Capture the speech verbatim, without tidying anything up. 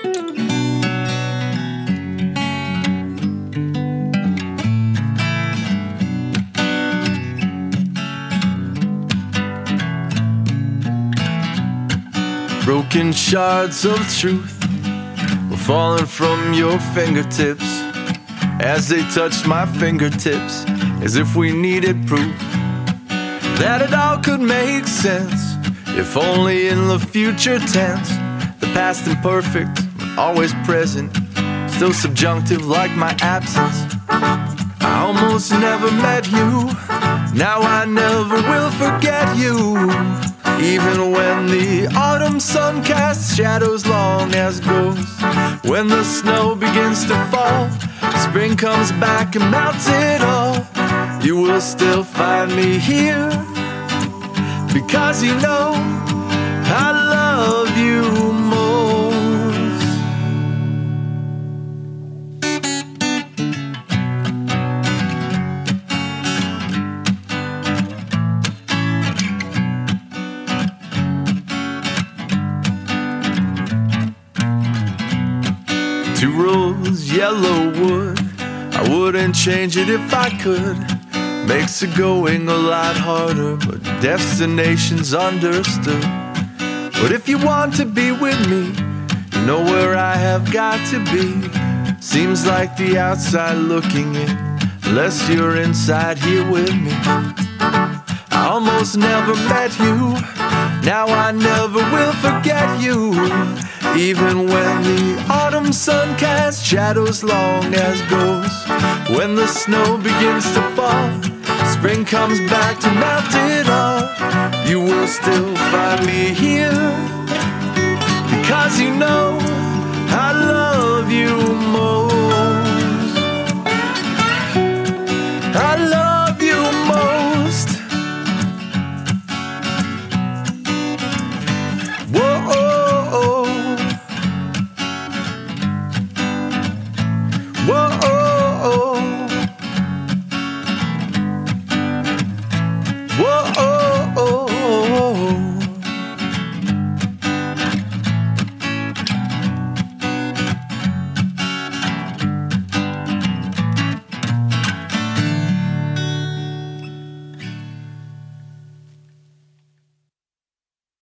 Broken shards of truth were falling from your fingertips as they touched my fingertips, as if we needed proof that it all could make sense, if only in the future tense. The past imperfect, always present, still subjunctive like my absence. I almost never met you, now I never will forget you. Even when the autumn sun casts shadows long as ghosts, when the snow begins to fall, spring comes back and melts it all, you will still find me here, because you know I love you most. Two rows, yellow wood, I wouldn't change it if I could. Makes it going a lot harder, but destination's understood. But if you want to be with me, you know where I have got to be. Seems like the outside looking in, unless you're inside here with me. I almost never met you, now I never will forget you. Even when the autumn sun casts shadows long as ghosts, when the snow begins to fall, spring comes back to melt it all, you will still find me here, because you know